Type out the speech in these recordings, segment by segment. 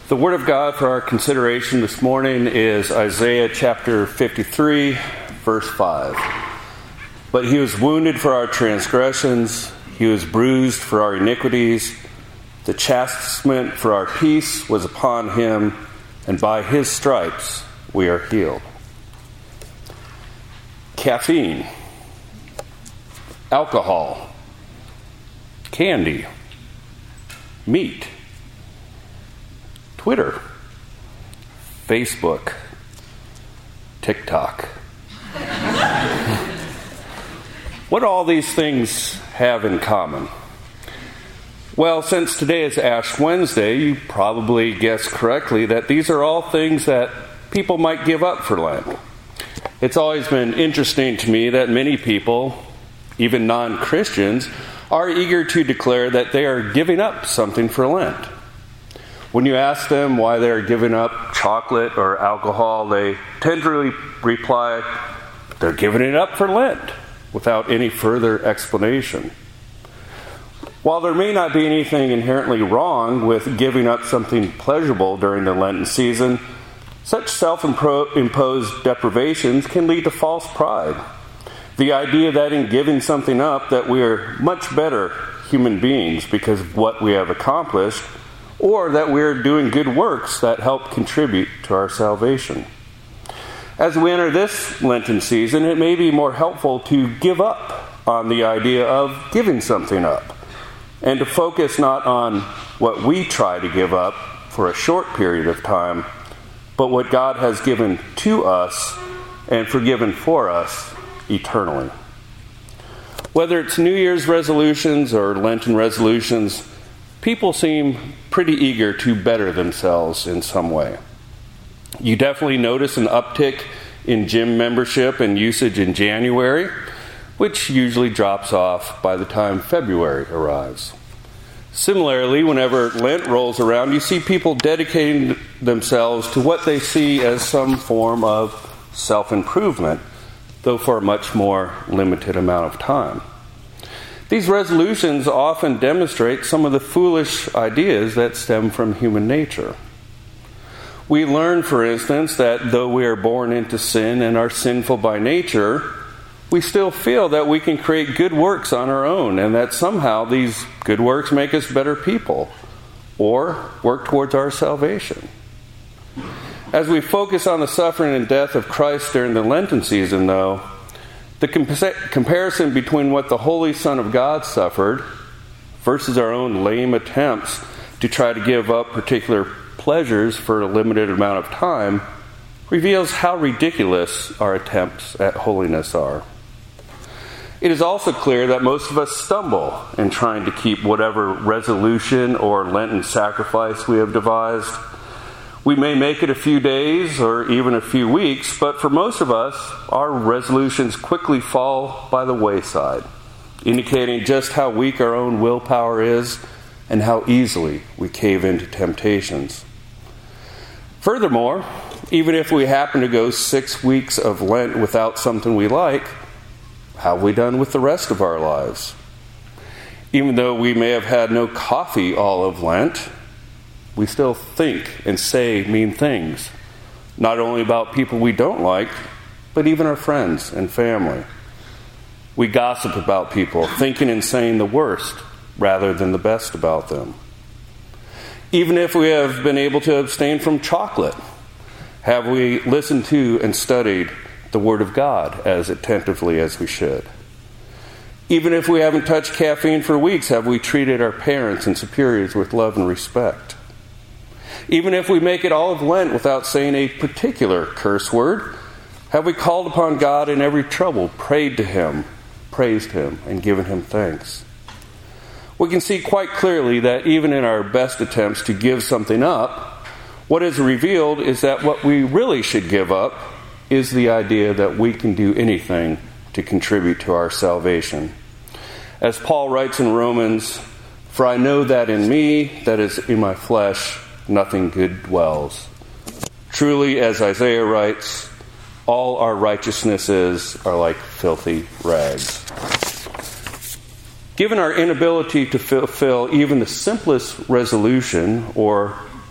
The Word of God for our consideration this morning is Isaiah chapter 53, verse 5. But he was wounded for our transgressions, he was bruised for our iniquities. The chastisement for our peace was upon him, and by his stripes we are healed. Caffeine, alcohol, candy, meat, Twitter, Facebook, TikTok. What do all these things have in common? Well, since today is Ash Wednesday, you probably guessed correctly that these are all things that people might give up for Lent. It's always been interesting to me that many people, even non-Christians, are eager to declare that they are giving up something for Lent. When you ask them why they are giving up chocolate or alcohol, they tend to reply, they're giving it up for Lent, without any further explanation. While there may not be anything inherently wrong with giving up something pleasurable during the Lenten season, such self-imposed deprivations can lead to false pride. The idea that in giving something up that we are much better human beings because of what we have accomplished, or that we are doing good works that help contribute to our salvation. As we enter this Lenten season, it may be more helpful to give up on the idea of giving something up, and to focus not on what we try to give up for a short period of time, but what God has given to us and forgiven for us eternally. Whether it's New Year's resolutions or Lenten resolutions, people seem pretty eager to better themselves in some way. You definitely notice an uptick in gym membership and usage in January, which usually drops off by the time February arrives. Similarly, whenever Lent rolls around, you see people dedicating themselves to what they see as some form of self-improvement, though for a much more limited amount of time. These resolutions often demonstrate some of the foolish ideas that stem from human nature. We learn, for instance, that though we are born into sin and are sinful by nature, we still feel that we can create good works on our own, and that somehow these good works make us better people, or work towards our salvation. As we focus on the suffering and death of Christ during the Lenten season, though, the comparison between what the Holy Son of God suffered versus our own lame attempts to try to give up particular pleasures for a limited amount of time reveals how ridiculous our attempts at holiness are. It is also clear that most of us stumble in trying to keep whatever resolution or Lenten sacrifice we have devised. We may make it a few days or even a few weeks, but for most of us, our resolutions quickly fall by the wayside, indicating just how weak our own willpower is and how easily we cave into temptations. Furthermore, even if we happen to go 6 weeks of Lent without something we like, how have we done with the rest of our lives? Even though we may have had no coffee all of Lent, we still think and say mean things, not only about people we don't like, but even our friends and family. We gossip about people, thinking and saying the worst rather than the best about them. Even if we have been able to abstain from chocolate, have we listened to and studied the Word of God as attentively as we should? Even if we haven't touched caffeine for weeks, have we treated our parents and superiors with love and respect? Even if we make it all of Lent without saying a particular curse word, have we called upon God in every trouble, prayed to Him, praised Him, and given Him thanks? We can see quite clearly that even in our best attempts to give something up, what is revealed is that what we really should give up is the idea that we can do anything to contribute to our salvation. As Paul writes in Romans, "For I know that in me, that is in my flesh, nothing good dwells. Truly, as Isaiah writes, all our righteousnesses are like filthy rags." Given our inability to fulfill even the simplest resolution or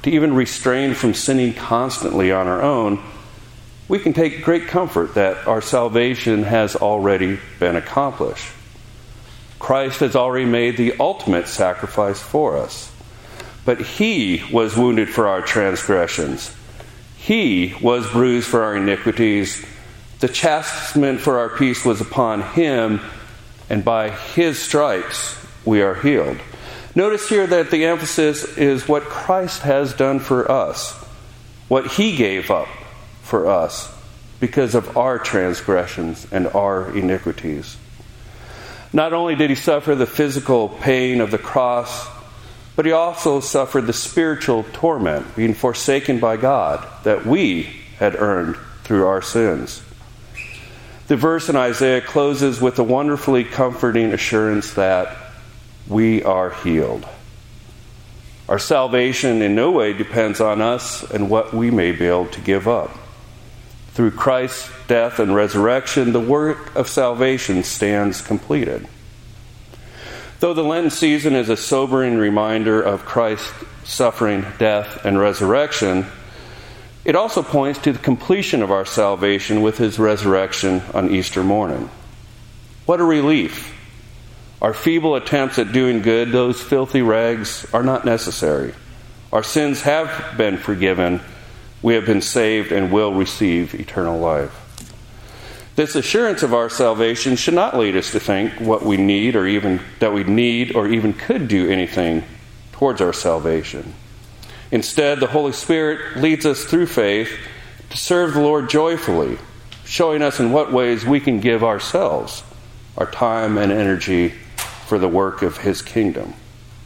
to even restrain from sinning constantly on our own, we can take great comfort that our salvation has already been accomplished. Christ has already made the ultimate sacrifice for us. But he was wounded for our transgressions. He was bruised for our iniquities. The chastisement for our peace was upon him, and by his stripes we are healed. Notice here that the emphasis is what Christ has done for us, what he gave up for us because of our transgressions and our iniquities. Not only did he suffer the physical pain of the cross, but he also suffered the spiritual torment, being forsaken by God, that we had earned through our sins. The verse in Isaiah closes with a wonderfully comforting assurance that we are healed. Our salvation in no way depends on us and what we may be able to give up. Through Christ's death and resurrection, the work of salvation stands completed. Though the Lenten season is a sobering reminder of Christ's suffering, death, and resurrection, it also points to the completion of our salvation with his resurrection on Easter morning. What a relief! Our feeble attempts at doing good, those filthy rags, are not necessary. Our sins have been forgiven. We have been saved and will receive eternal life. This assurance of our salvation should not lead us to think what we need or even could do anything towards our salvation. Instead, the Holy Spirit leads us through faith to serve the Lord joyfully, showing us in what ways we can give ourselves, our time and energy for the work of his kingdom.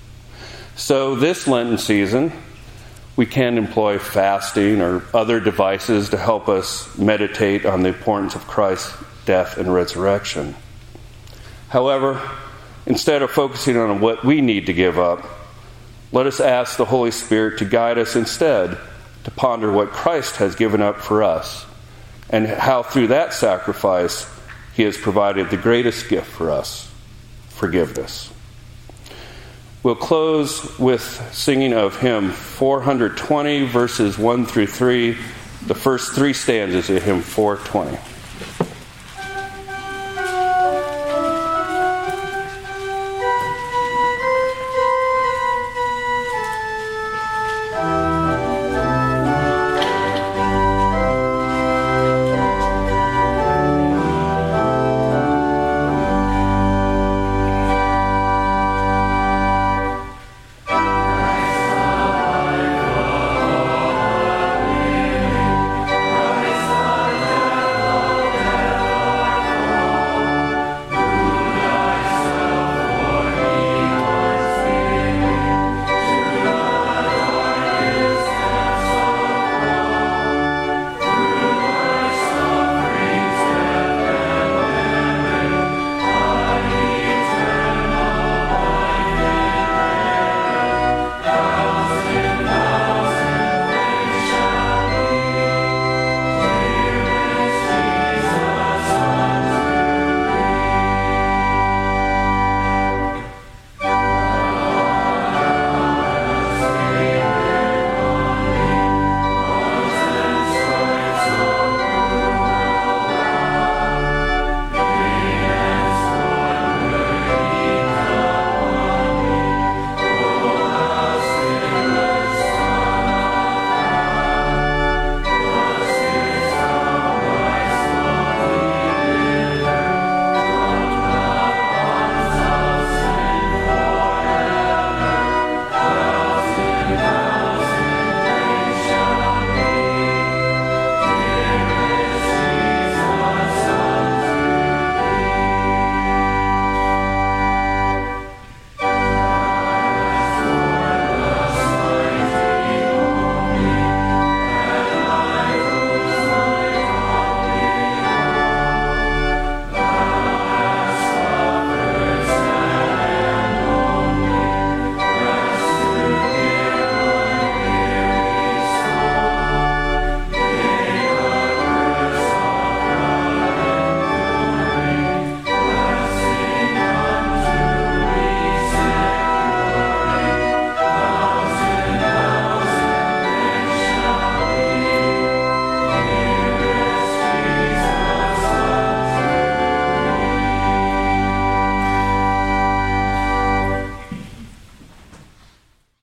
So this Lenten season, we can employ fasting or other devices to help us meditate on the importance of Christ's death and resurrection. However, instead of focusing on what we need to give up, let us ask the Holy Spirit to guide us instead to ponder what Christ has given up for us and how through that sacrifice he has provided the greatest gift for us, forgiveness. We'll close with singing of hymn 420, verses 1 through 3, the first three stanzas of hymn 420.